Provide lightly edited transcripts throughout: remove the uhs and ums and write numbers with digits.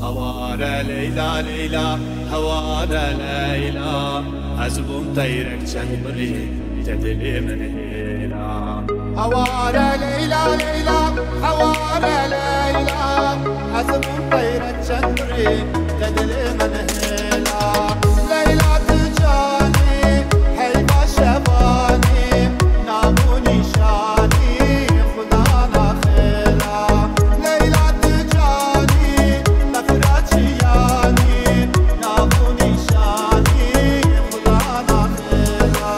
هواره لیلا لیلا هواره لیلا حزبم طيرك جنبري تدلي من هيلا هواره لیلا لیلا هواره لیلا حزبم طيرك جنبري تدلي من هيلا لیلا تجاني حيبا شباني ناموني شاني خدا نخيلا لیلا تجاني نفراتي ياني ناموني شاني خدا نخيلا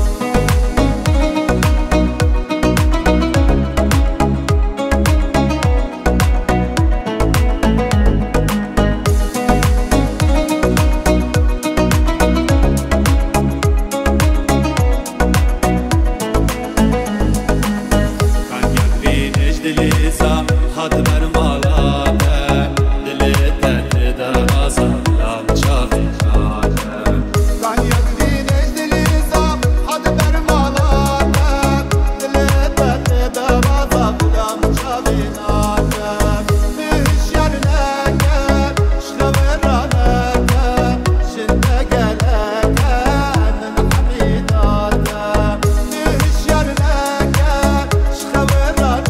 دليسا خاطر مالاته دليته تدراسا لا شافي خاطر كان يقدينش دليسا خاطر مالاته دليته تدراسا لا شافي خاطر مش يرنك شلورانك شنتك لك من حميداته مش يرنك شلورانك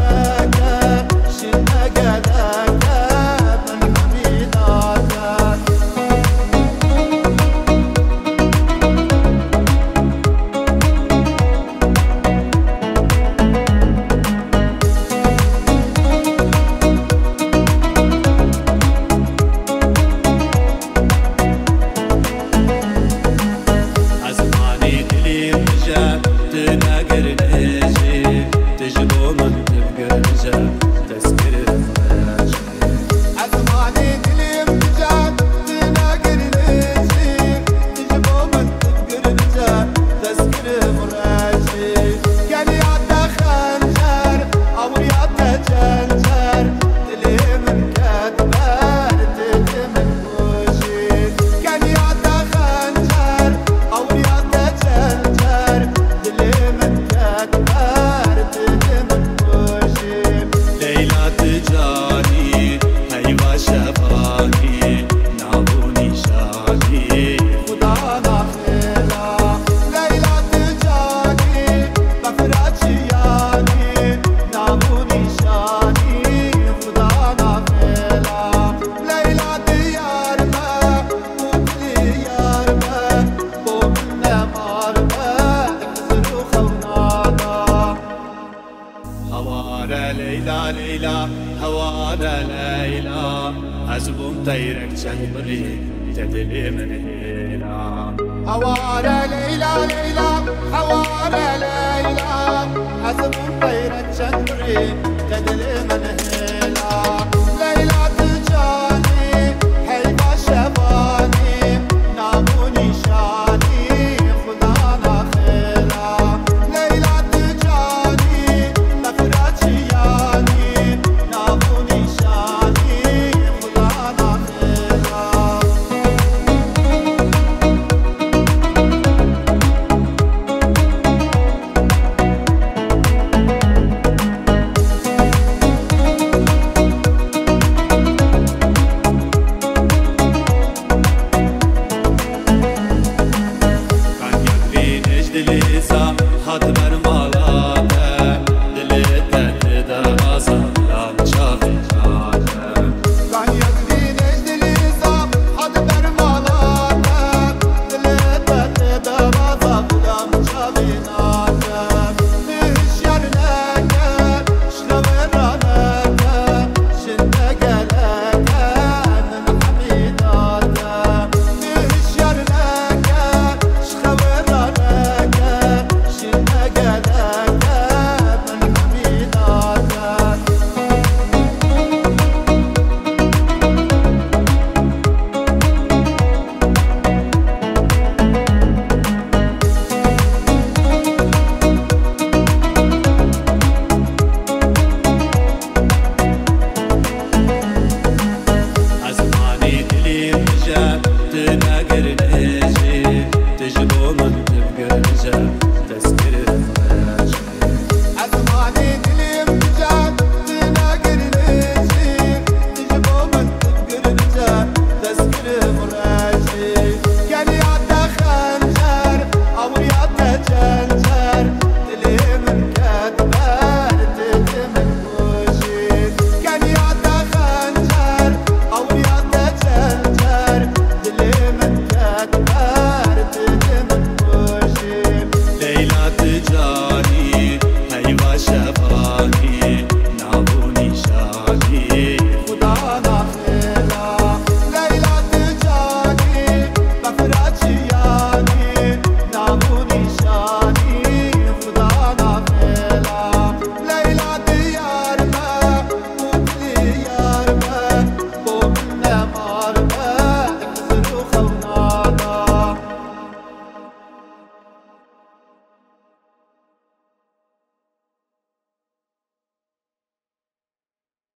تجبو من تبقى رجال تسكر المراجع عزماني دليم رجال تناقر نجي تجبو من تبقى رجال تسكر مراجع كان يعطى خنجر أو يعطى جنجر دليم كتبر تدم وجي كان يعطى خنجر أو يعطى جنجر دليم كتبر تدم وجي ليلى تجاني هيوا شفاني نابوني شاني خدا نخيلا ليلى تجاني بفراتي ياني ناموني شاني خدا نخيلا ليلى ديارنا وبديارنا ومنا مارنا احزروا خونانا هواره ليلى ليلى هواره ليلى حزبم طيرك جنبري تدلي من هيلا هواره ليلى ليلى هواره ليلى حزب طيرك جنبري تدلي من هيلا